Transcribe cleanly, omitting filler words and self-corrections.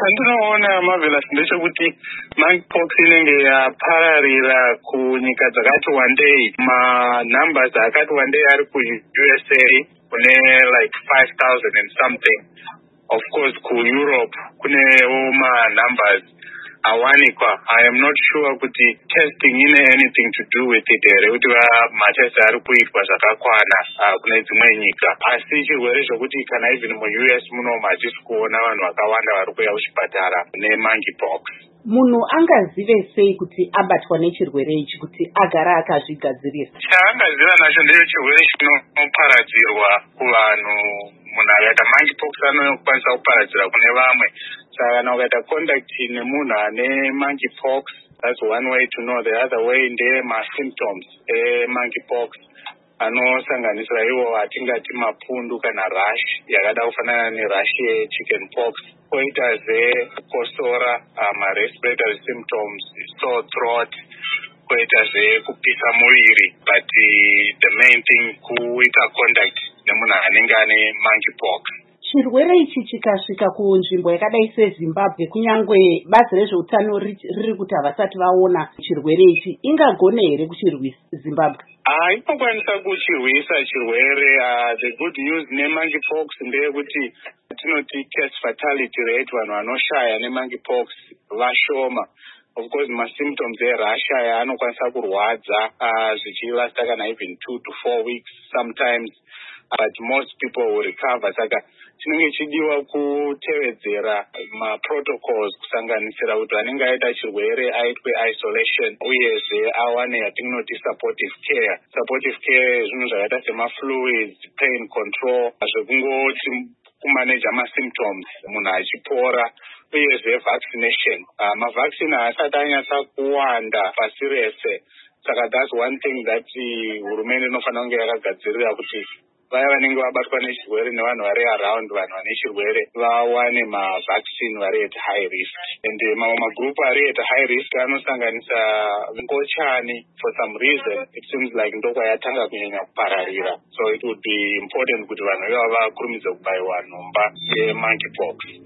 Chandinoona Marvelous ndechekuti monkeypox inenge yapararira kunyika dzakati wandei. Numbers akati wandei ari ku-USA kune like 5,000 and something. Of course ku-Europe kunewo numbers awanikwa. I am not sure kuti testing ine anything to do with it here kuti matest ari kuitwa zvakakwana kune dzimwe nyika. Asi chirwere zvokuti kana even mu-US muno matisi kuona vanhu vakawanda vari kuuya kuchipatara ne-monkeypox. Munhu angazive sei kuti abatwa nechirwere ichi kuti agara akazvigadzirira? Chaangaziva nacho ndeye chirwere chinoparadzirwa kuvanhu. Munhu akaita monkeypox anokwanisa kuparadzira kune vamwe. Saka kana ukaita contact nemunhu ane monkeypox, that's one way to know. The other way ndeye symptoms monkeypox anosanganisira iwo atingati mapundu kana rash yakada kufanana nerash yechicken pox. Koitazve kukosora, respiratory symptoms, sore throat, koitazve kupisa muviri. But the main thing kuita contact nemunhu anenge ane monkeypox. Chirwere ichi chikasvika kunzvimbo yakadai seZimbabwe, kunyangwe bazi rezveutano riri kuti havasati vaona chirwere ichi, ingagone here kuchirwisa Zimbabwe? Inokwanisa kuchirwisa chirwere. The good news nemonkeypox ndeyekuti tinoti case fatality rate vanhu vanoshaya nemonkeypox vashoma. Of course symptoms erash aya anokwanisa kurwadza zvichilasta kana even 2 to 4 weeks sometimes, but most people will recover. Saka chinenge chidiwa kutevedzera protocols kusanganisira kuti vanenge aita chirwere aitwe isolation uyezve awane yatinoti supportive care. Supportive care zvinhu zvakaita semafluids, pain control, zvekungoti kumanage symptoms munhu achipora, uyezve vaccination. Mavaccine haasati anyatsa kuwanda pasi rese. Saka that's one thing that hurumende inofanira kunge yakagadzirira kuti vaya vanenge vabatwa nechirwere nevanhu vari around vanhu vane chirwere vawane mavaccine vari at high risk. And mamwe magrupu ari at high risk anosanganisa ngochani. For some reason it seems like ndokwayatanga kunyanya kupararira. So it would be important kuti vanhu ivava vakurumidze kubaiwa nhomba yemonkeypox.